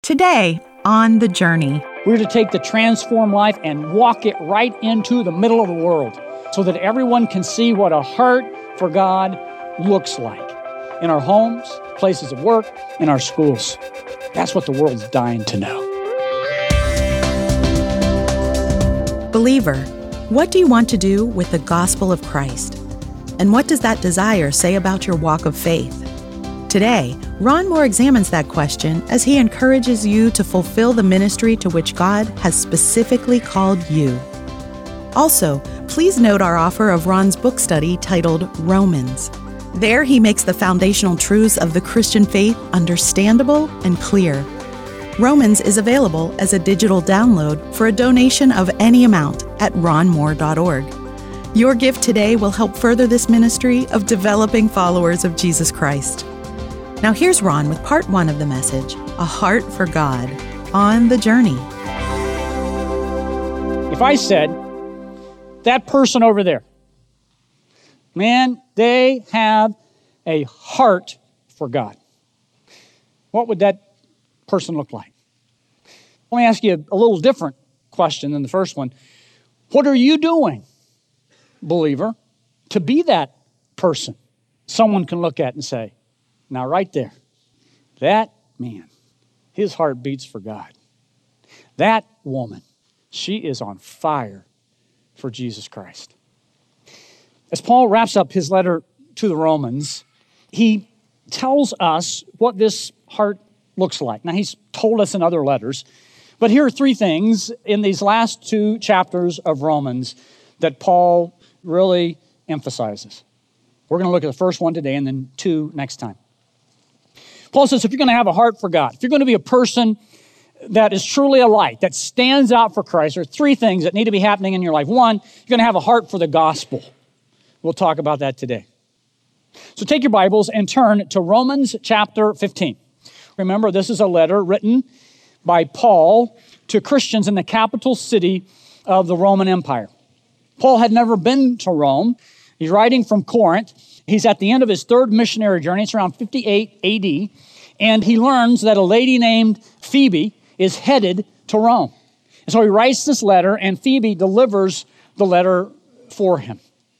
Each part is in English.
Today, on The Journey. We're to take the transformed life and walk it right into the middle of the world so that everyone can see what a heart for God looks like in our homes, places of work, in our schools. That's what the world's dying to know. Believer, what do you want to do with the gospel of Christ? And what does that desire say about your walk of faith? Today, Ron Moore examines that question as he encourages you to fulfill the ministry to which God has specifically called you. Also, please note our offer of Ron's book study titled Romans. There, he makes the foundational truths of the Christian faith understandable and clear. Romans is available as a digital download for a donation of any amount at ronmoore.org. Your gift today will help further this ministry of developing followers of Jesus Christ. Now here's Ron with part 1 of the message, A Heart for God, on The Journey. If I said, that person over there, man, they have a heart for God, what would that person look like? Let me ask you a little different question than the first one. What are you doing, believer, to be that person someone can look at and say, now right there, that man, his heart beats for God. That woman, she is on fire for Jesus Christ. As Paul wraps up his letter to the Romans, he tells us what this heart looks like. Now, he's told us in other letters, but here are 3 things in these last 2 chapters of Romans that Paul really emphasizes. We're going to look at the first one today and then 2 next time. Paul says if you're going to have a heart for God, if you're going to be a person that is truly a light, that stands out for Christ, there are 3 things that need to be happening in your life. 1, you're going to have a heart for the gospel. We'll talk about that today. So take your Bibles and turn to Romans chapter 15. Remember, this is a letter written by Paul to Christians in the capital city of the Roman Empire. Paul had never been to Rome. He's writing from Corinth. He's at the end of his 3rd missionary journey. It's around 58 AD. And he learns that a lady named Phoebe is headed to Rome. And so he writes this letter, and Phoebe delivers the letter for him.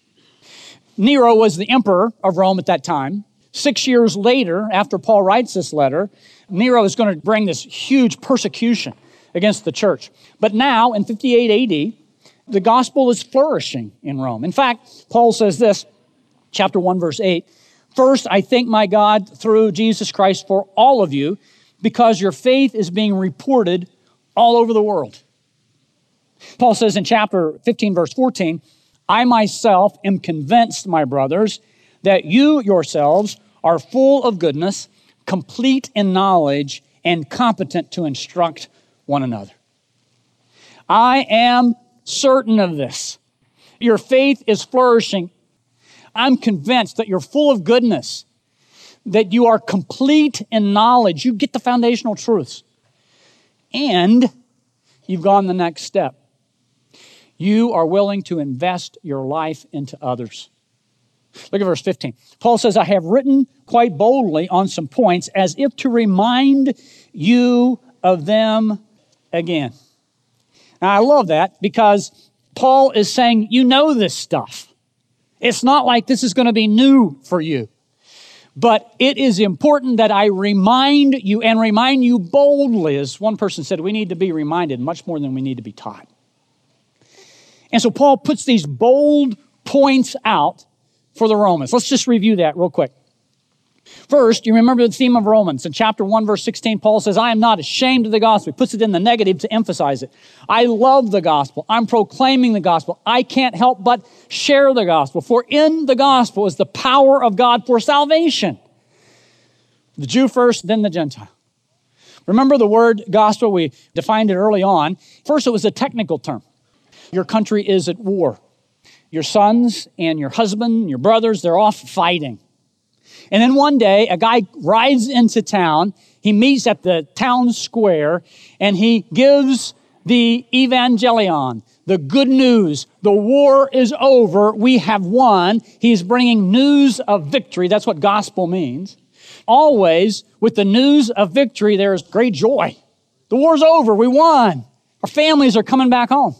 Nero was the emperor of Rome at that time. 6 years later, after Paul writes this letter, Nero is going to bring this huge persecution against the church. But now, in 58 AD, the gospel is flourishing in Rome. In fact, Paul says this, chapter 1, verse 8, "First, I thank my God through Jesus Christ for all of you, because your faith is being reported all over the world." Paul says in chapter 15, verse 14, "I myself am convinced, my brothers, that you yourselves are full of goodness, complete in knowledge, and competent to instruct one another." I am certain of this. Your faith is flourishing. I'm convinced that you're full of goodness, that you are complete in knowledge. You get the foundational truths. And you've gone the next step. You are willing to invest your life into others. Look at verse 15. Paul says, "I have written quite boldly on some points as if to remind you of them again." Now, I love that because Paul is saying, you know this stuff. It's not like this is going to be new for you. But it is important that I remind you and remind you boldly. As one person said, we need to be reminded much more than we need to be taught. And so Paul puts these bold points out for the Romans. Let's just review that real quick. First, you remember the theme of Romans. In chapter 1, verse 16, Paul says, "I am not ashamed of the gospel." He puts it in the negative to emphasize it. I love the gospel. I'm proclaiming the gospel. I can't help but share the gospel. For in the gospel is the power of God for salvation. The Jew first, then the Gentile. Remember the word gospel? We defined it early on. First, it was a technical term. Your country is at war. Your sons and your husband, your brothers, they're off fighting. And then one day, a guy rides into town. He meets at the town square, and he gives the evangelion, the good news. The war is over. We have won. He's bringing news of victory. That's what gospel means. Always, with the news of victory, there is great joy. The war's over. We won. Our families are coming back home.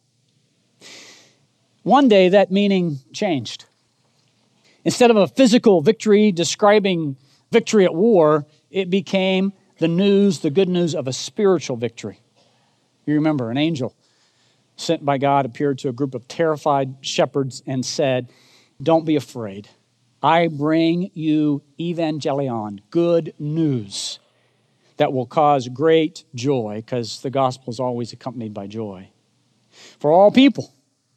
One day, that meaning changed. Instead of a physical victory describing victory at war, it became the news, the good news of a spiritual victory. You remember, an angel sent by God appeared to a group of terrified shepherds and said, "Don't be afraid. I bring you evangelion, good news that will cause great joy," because the gospel is always accompanied by joy, "for all people.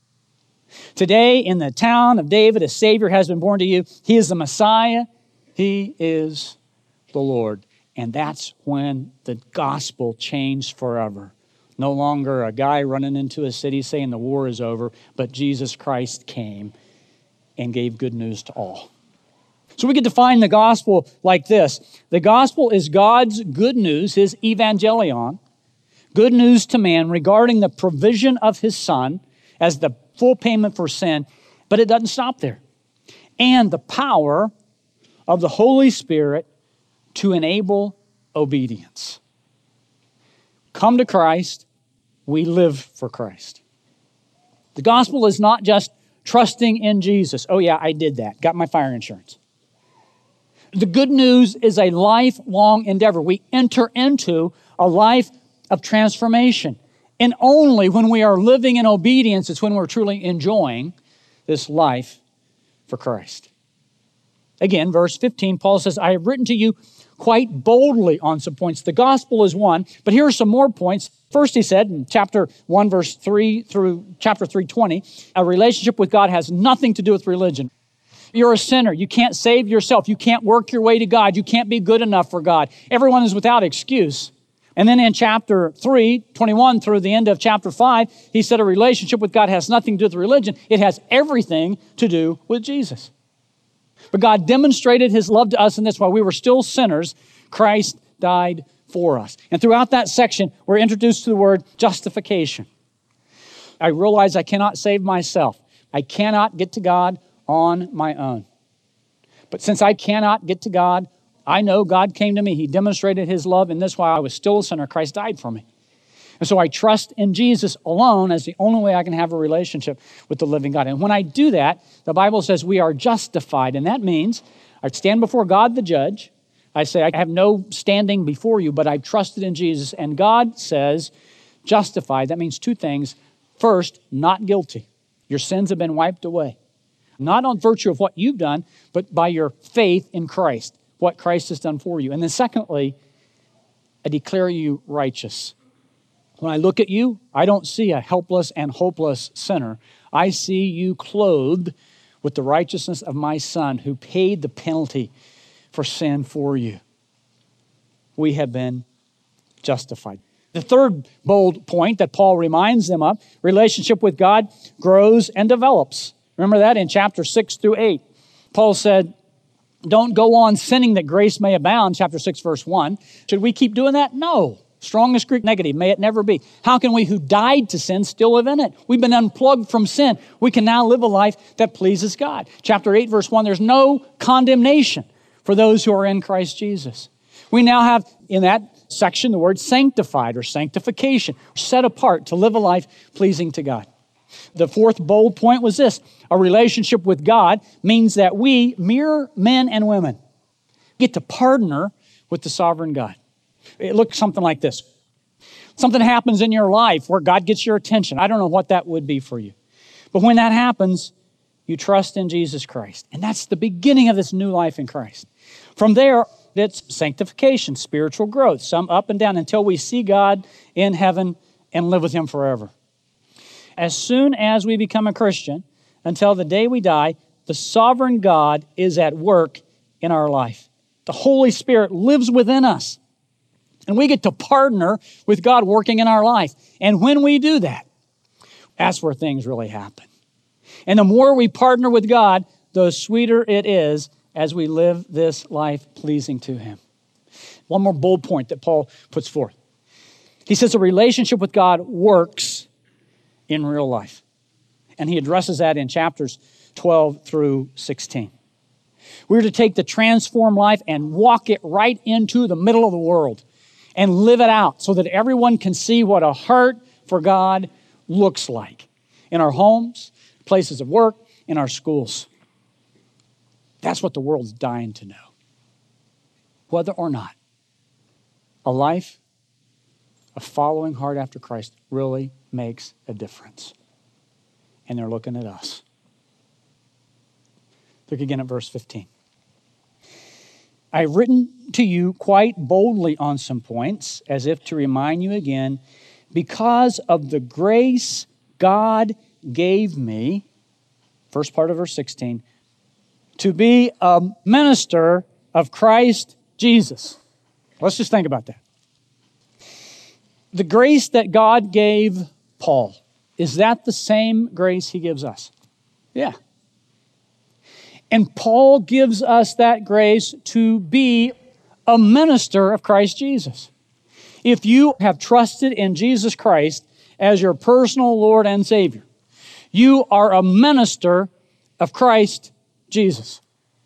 Today in the town of David, a Savior has been born to you. He is the Messiah. He is the Lord." And that's when the gospel changed forever. No longer a guy running into a city saying the war is over, but Jesus Christ came and gave good news to all. So we could define the gospel like this. The gospel is God's good news, his evangelion, good news to man regarding the provision of his Son as the full payment for sin, but it doesn't stop there. And the power of the Holy Spirit to enable obedience. Come to Christ, we live for Christ. The gospel is not just trusting in Jesus. Oh yeah, I did that. Got my fire insurance. The good news is a lifelong endeavor. We enter into a life of transformation. And only when we are living in obedience is when we're truly enjoying this life for Christ. Again, verse 15, Paul says, "I have written to you quite boldly on some points." The gospel is one, but here are some more points. First, he said in chapter 1, verse 3 through chapter 3:20, a relationship with God has nothing to do with religion. You're a sinner. You can't save yourself. You can't work your way to God. You can't be good enough for God. Everyone is without excuse. And then in chapter 3, 21 through the end of chapter 5, he said a relationship with God has nothing to do with religion. It has everything to do with Jesus. But God demonstrated his love to us in this: while we were still sinners, Christ died for us. And throughout that section, we're introduced to the word justification. I realize I cannot save myself. I cannot get to God on my own. But since I cannot get to God, I know God came to me. He demonstrated his love in this: while I was still a sinner, Christ died for me. And so I trust in Jesus alone as the only way I can have a relationship with the living God. And when I do that, the Bible says we are justified. And that means I stand before God the judge. I say, I have no standing before you, but I've trusted in Jesus. And God says, justified. That means two things. First, not guilty. Your sins have been wiped away. Not on virtue of what you've done, but by your faith in Christ, what Christ has done for you. And then secondly, I declare you righteous. When I look at you, I don't see a helpless and hopeless sinner. I see you clothed with the righteousness of my Son, who paid the penalty for sin for you. We have been justified. The third bold point that Paul reminds them of, relationship with God grows and develops. Remember that in chapter 6 through 8. Paul said, don't go on sinning that grace may abound, chapter 6, verse 1. Should we keep doing that? No. Strongest Greek negative, may it never be. How can we who died to sin still live in it? We've been unplugged from sin. We can now live a life that pleases God. Chapter 8, verse 1, there's no condemnation for those who are in Christ Jesus. We now have in that section the word sanctified or sanctification, set apart to live a life pleasing to God. The fourth bold point was this: a relationship with God means that we, mere men and women, get to partner with the sovereign God. It looks something like this. Something happens in your life where God gets your attention. I don't know what that would be for you. But when that happens, you trust in Jesus Christ. And that's the beginning of this new life in Christ. From there, it's sanctification, spiritual growth, some up and down until we see God in heaven and live with him forever. As soon as we become a Christian, until the day we die, the sovereign God is at work in our life. The Holy Spirit lives within us. And we get to partner with God working in our life. And when we do that, that's where things really happen. And the more we partner with God, the sweeter it is as we live this life pleasing to him. One more bold point that Paul puts forth. He says a relationship with God works in real life. And he addresses that in chapters 12 through 16. We're to take the transformed life and walk it right into the middle of the world and live it out so that everyone can see what a heart for God looks like in our homes, places of work, in our schools. That's what the world's dying to know. Whether or not a life of following hard after Christ really makes a difference. And they're looking at us. Look again at verse 15. I've written to you quite boldly on some points, as if to remind you again, because of the grace God gave me, first part of verse 16, to be a minister of Christ Jesus. Let's just think about that. The grace that God gave Paul, is that the same grace he gives us? Yeah. And Paul gives us that grace to be a minister of Christ Jesus. If you have trusted in Jesus Christ as your personal Lord and Savior, you are a minister of Christ Jesus.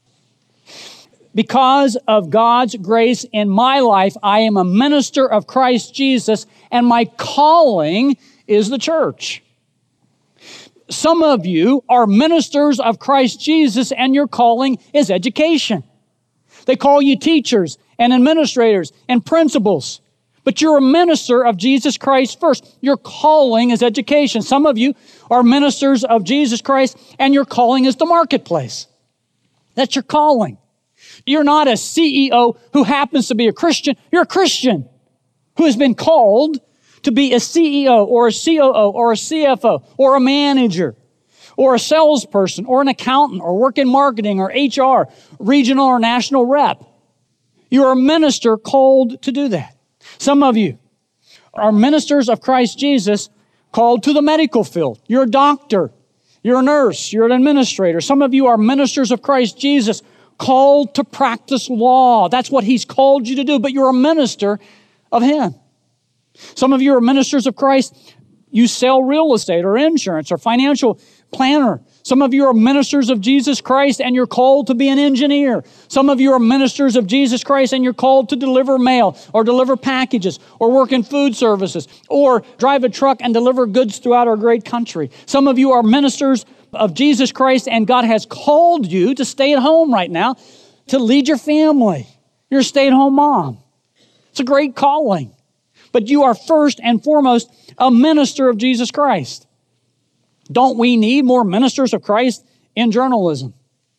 Because of God's grace in my life, I am a minister of Christ Jesus, and my calling is the church. Some of you are ministers of Christ Jesus, and your calling is education. They call you teachers and administrators and principals, but you're a minister of Jesus Christ first. Your calling is education. Some of you are ministers of Jesus Christ, and your calling is the marketplace. That's your calling. You're not a CEO who happens to be a Christian. You're a Christian who has been called to be a CEO or a COO or a CFO or a manager or a salesperson or an accountant or work in marketing or HR, regional or national rep. You're a minister called to do that. Some of you are ministers of Christ Jesus called to the medical field. You're a doctor. You're a nurse. You're an administrator. Some of you are ministers of Christ Jesus called to practice law. That's what He's called you to do, but you're a minister of Him. Some of you are ministers of Christ. You sell real estate or insurance or financial planner. Some of you are ministers of Jesus Christ and you're called to be an engineer. Some of you are ministers of Jesus Christ and you're called to deliver mail or deliver packages or work in food services or drive a truck and deliver goods throughout our great country. Some of you are ministers of Jesus Christ and God has called you to stay at home right now to lead your family. You're a stay-at-home mom. It's a great calling. But you are first and foremost a minister of Jesus Christ. Don't we need more ministers of Christ in journalism?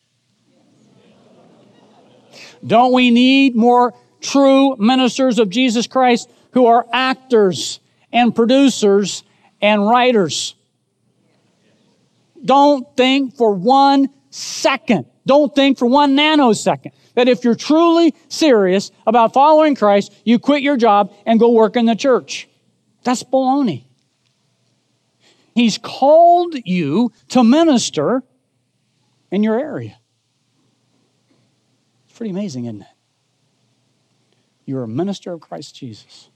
Don't we need more true ministers of Jesus Christ who are actors and producers and writers? Don't think for 1 second, don't think for 1 nanosecond that if you're truly serious about following Christ, you quit your job and go work in the church. That's baloney. He's called you to minister in your area. It's pretty amazing, isn't it? You're a minister of Christ Jesus.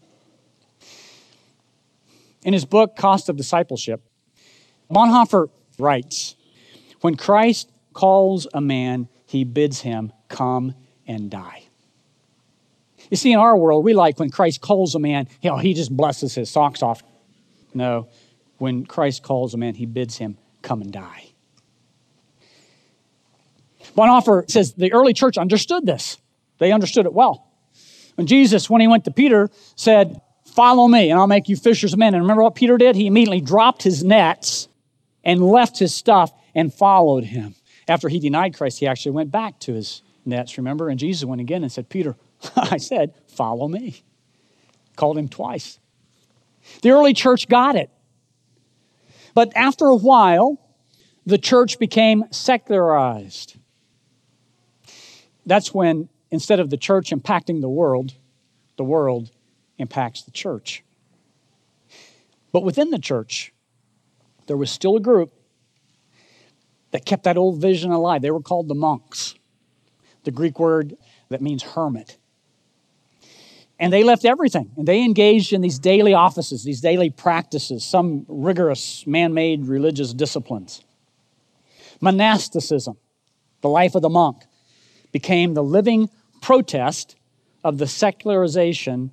In his book, Cost of Discipleship, Bonhoeffer writes, when Christ calls a man, he bids him come and die. You see, in our world, we like when Christ calls a man, he just blesses his socks off. No, when Christ calls a man, he bids him come and die. Bonhoeffer says the early church understood this. They understood it well. When Jesus, when he went to Peter, said, follow me and I'll make you fishers of men. And remember what Peter did? He immediately dropped his nets and left his stuff and followed him. After he denied Christ, he actually went back to his nets, remember? And Jesus went again and said, Peter, I said, follow me. Called him twice. The early church got it. But after a while, the church became secularized. That's when, instead of the church impacting the world impacts the church. But within the church, there was still a group that kept that old vision alive. They were called the monks, the Greek word that means hermit. And they left everything, and they engaged in these daily offices, these daily practices, some rigorous man-made religious disciplines. Monasticism, the life of the monk, became the living protest of the secularization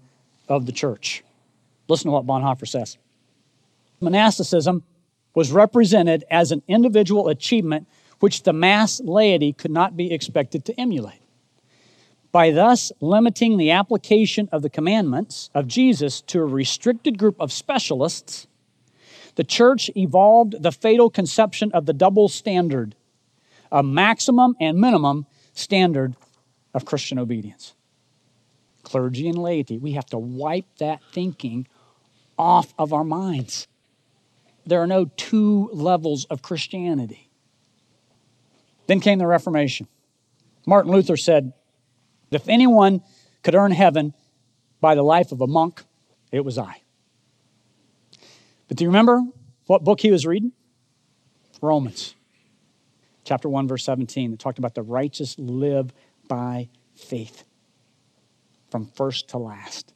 of the church. Listen to what Bonhoeffer says. Monasticism was represented as an individual achievement which the mass laity could not be expected to emulate. By thus limiting the application of the commandments of Jesus to a restricted group of specialists, the church evolved the fatal conception of the double standard, a maximum and minimum standard of Christian obedience. Clergy and laity, we have to wipe that thinking off of our minds. There are no two levels of Christianity. Then came the Reformation. Martin Luther said, if anyone could earn heaven by the life of a monk, it was I. But do you remember what book he was reading? Romans, chapter 1, verse 17. It talked about the righteous live by faith from first to last.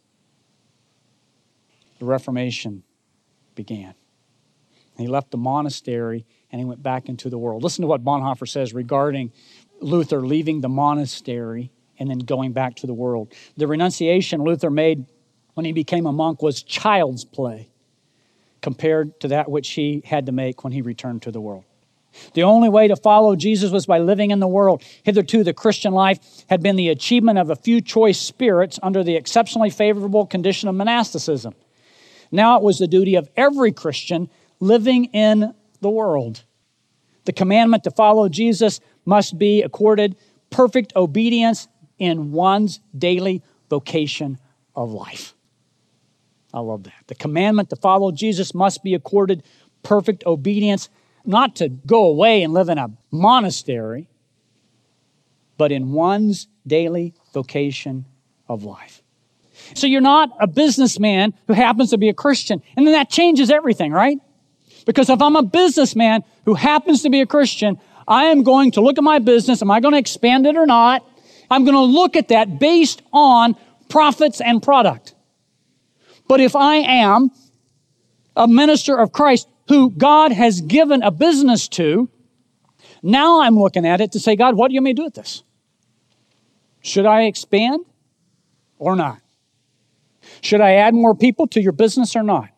The Reformation began. He left the monastery and he went back into the world. Listen to what Bonhoeffer says regarding Luther leaving the monastery and then going back to the world. The renunciation Luther made when he became a monk was child's play compared to that which he had to make when he returned to the world. The only way to follow Jesus was by living in the world. Hitherto, the Christian life had been the achievement of a few choice spirits under the exceptionally favorable condition of monasticism. Now it was the duty of every Christian living in the world. The commandment to follow Jesus must be accorded perfect obedience in one's daily vocation of life. I love that. The commandment to follow Jesus must be accorded perfect obedience, not to go away and live in a monastery, but in one's daily vocation of life. So you're not a businessman who happens to be a Christian, and then that changes everything, right? Because if I'm a businessman who happens to be a Christian, I am going to look at my business. Am I going to expand it or not? I'm going to look at that based on profits and product. But if I am a minister of Christ who God has given a business to, now I'm looking at it to say, God, what do you want me to do with this? Should I expand or not? Should I add more people to your business or not?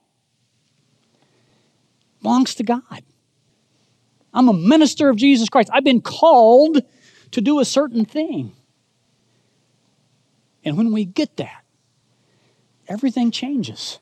Belongs to God. I'm a minister of Jesus Christ. I've been called to do a certain thing. And when we get that, everything changes.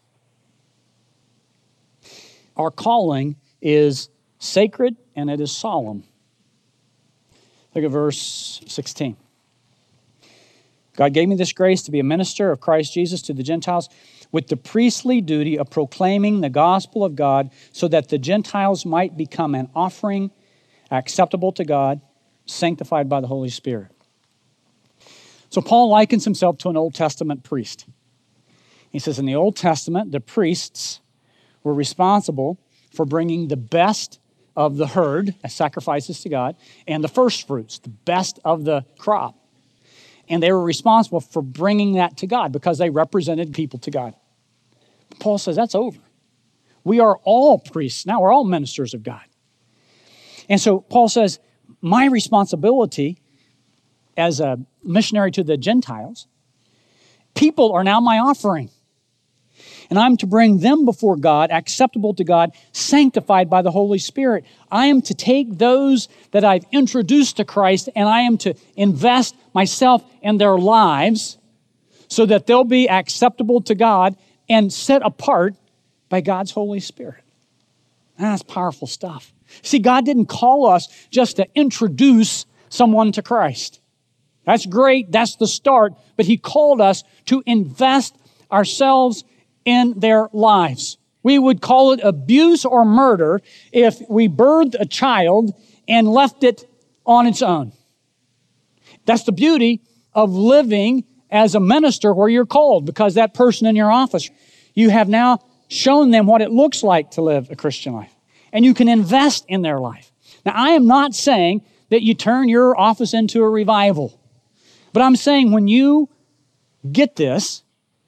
Our calling is sacred and it is solemn. Look at verse 16. God gave me this grace to be a minister of Christ Jesus to the Gentiles with the priestly duty of proclaiming the gospel of God so that the Gentiles might become an offering acceptable to God, sanctified by the Holy Spirit. So Paul likens himself to an Old Testament priest. He says in the Old Testament, the priests were responsible for bringing the best of the herd as sacrifices to God and the first fruits, the best of the crop. And they were responsible for bringing that to God because they represented people to God. But Paul says that's over. We are all priests. Now we're all ministers of God. And so Paul says, my responsibility as a missionary to the Gentiles, people are now my offering. And I'm to bring them before God, acceptable to God, sanctified by the Holy Spirit. I am to take those that I've introduced to Christ and I am to invest myself in their lives so that they'll be acceptable to God and set apart by God's Holy Spirit. That's powerful stuff. See, God didn't call us just to introduce someone to Christ. That's great. That's the start. But He called us to invest ourselves in their lives. We would call it abuse or murder if we birthed a child and left it on its own. That's the beauty of living as a minister where you're called, because that person in your office, you have now shown them what it looks like to live a Christian life. And you can invest in their life. Now, I am not saying that you turn your office into a revival. But I'm saying when you get this,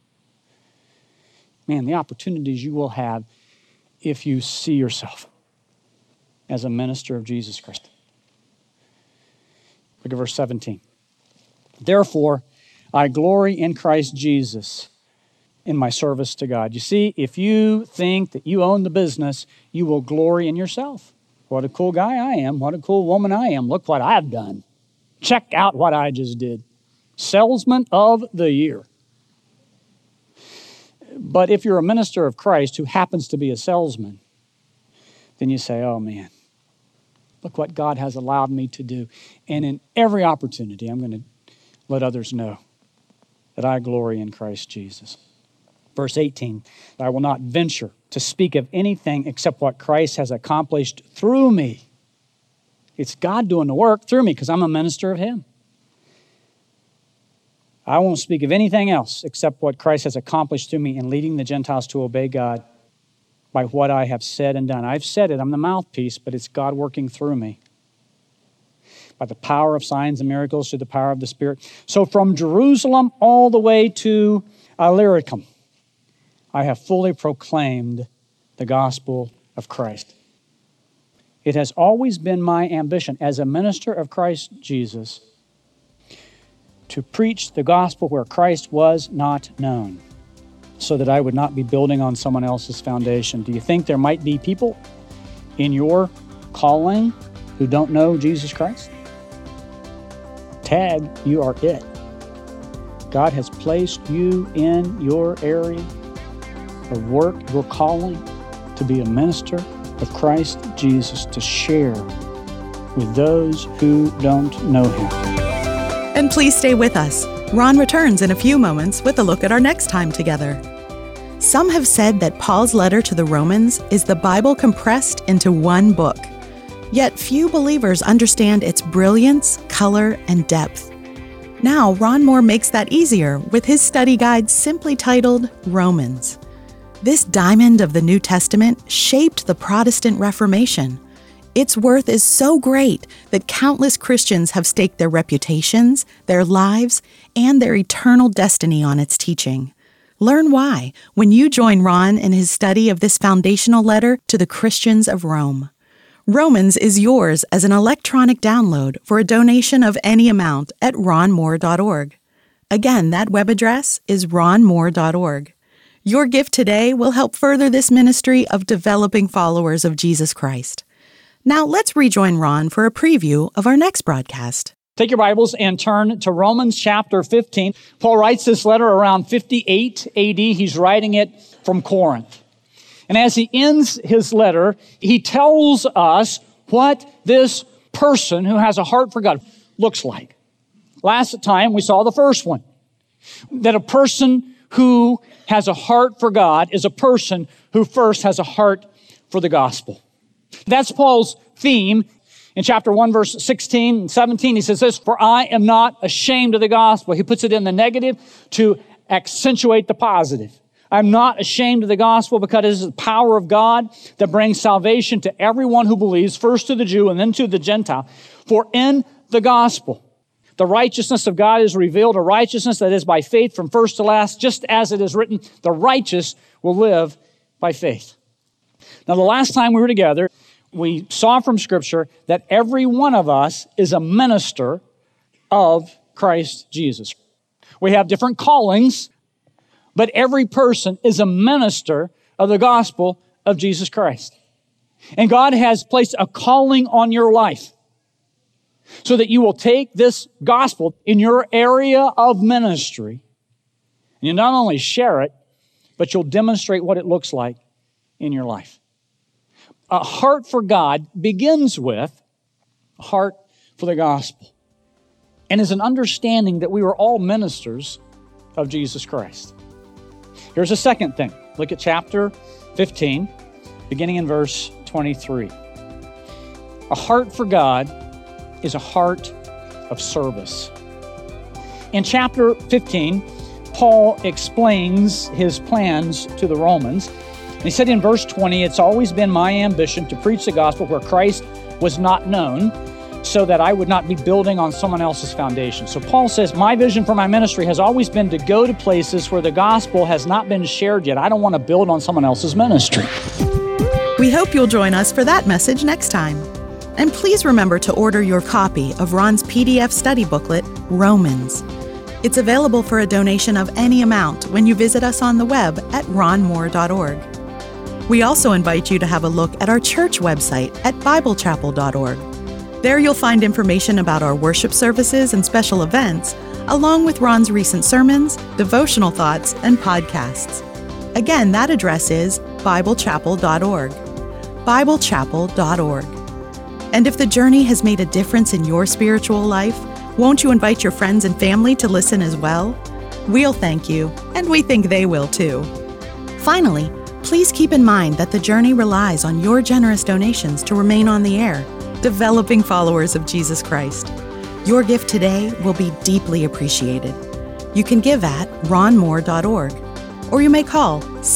man, the opportunities you will have if you see yourself as a minister of Jesus Christ. Look at verse 17. Therefore, I glory in Christ Jesus, in my service to God. You see, if you think that you own the business, you will glory in yourself. What a cool guy I am. What a cool woman I am. Look what I've done. Check out what I just did. Salesman of the year. But if you're a minister of Christ who happens to be a salesman, then you say, oh man, look what God has allowed me to do. And in every opportunity, I'm going to let others know that I glory in Christ Jesus. Verse 18, I will not venture to speak of anything except what Christ has accomplished through me. It's God doing the work through me because I'm a minister of Him. I won't speak of anything else except what Christ has accomplished through me in leading the Gentiles to obey God by what I have said and done. I've said it, I'm the mouthpiece, but it's God working through me. By the power of signs and miracles through the power of the Spirit. So from Jerusalem all the way to Illyricum, I have fully proclaimed the gospel of Christ. It has always been my ambition as a minister of Christ Jesus to preach the gospel where Christ was not known, so that I would not be building on someone else's foundation. Do you think there might be people in your calling who don't know Jesus Christ? Tag, you are it. God has placed you in your area of work, your calling, to be a minister of Christ Jesus, to share with those who don't know Him. And please stay with us. Ron returns in a few moments with a look at our next time together. Some have said that Paul's letter to the Romans is the Bible compressed into one book. Yet few believers understand its brilliance, color, and depth. Now, Ron Moore makes that easier with his study guide simply titled Romans. This diamond of the New Testament shaped the Protestant Reformation. Its worth is so great that countless Christians have staked their reputations, their lives, and their eternal destiny on its teaching. Learn why when you join Ron in his study of this foundational letter to the Christians of Rome. Romans is yours as an electronic download for a donation of any amount at ronmoore.org. Again, that web address is ronmoore.org. Your gift today will help further this ministry of developing followers of Jesus Christ. Now let's rejoin Ron for a preview of our next broadcast. Take your Bibles and turn to Romans chapter 15. Paul writes this letter around 58 AD. He's writing it from Corinth. And as he ends his letter, he tells us what this person who has a heart for God looks like. Last time we saw the first one, that a person who has a heart for God is a person who first has a heart for the gospel. That's Paul's theme. In chapter 1, verse 16 and 17, he says this, for I am not ashamed of the gospel. He puts it in the negative to accentuate the positive. I'm not ashamed of the gospel because it is the power of God that brings salvation to everyone who believes, first to the Jew and then to the Gentile. For in the gospel, the righteousness of God is revealed, a righteousness that is by faith from first to last, just as it is written, the righteous will live by faith. Now, the last time we were together, we saw from Scripture that every one of us is a minister of Christ Jesus. We have different callings, but every person is a minister of the gospel of Jesus Christ. And God has placed a calling on your life so that you will take this gospel in your area of ministry, and you not only share it, but you'll demonstrate what it looks like in your life. A heart for God begins with a heart for the gospel and is an understanding that we are all ministers of Jesus Christ. Here's a second thing. Look at chapter 15, beginning in verse 23. A heart for God is a heart of service. In chapter 15, Paul explains his plans to the Romans. And he said in verse 20, it's always been my ambition to preach the gospel where Christ was not known, so that I would not be building on someone else's foundation. So Paul says, my vision for my ministry has always been to go to places where the gospel has not been shared yet. I don't want to build on someone else's ministry. We hope you'll join us for that message next time. And please remember to order your copy of Ron's PDF study booklet, Romans. It's available for a donation of any amount when you visit us on the web at ronmoore.org. We also invite you to have a look at our church website at biblechapel.org. There you'll find information about our worship services and special events, along with Ron's recent sermons, devotional thoughts, and podcasts. Again, that address is biblechapel.org. biblechapel.org. And if the journey has made a difference in your spiritual life, won't you invite your friends and family to listen as well? We'll thank you, and we think they will too. Finally, please keep in mind that the journey relies on your generous donations to remain on the air, developing followers of Jesus Christ. Your gift today will be deeply appreciated. You can give at ronmoore.org, or you may call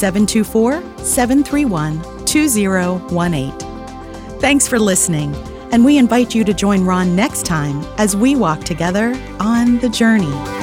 724-731-2018. Thanks for listening, and we invite you to join Ron next time as we walk together on the journey.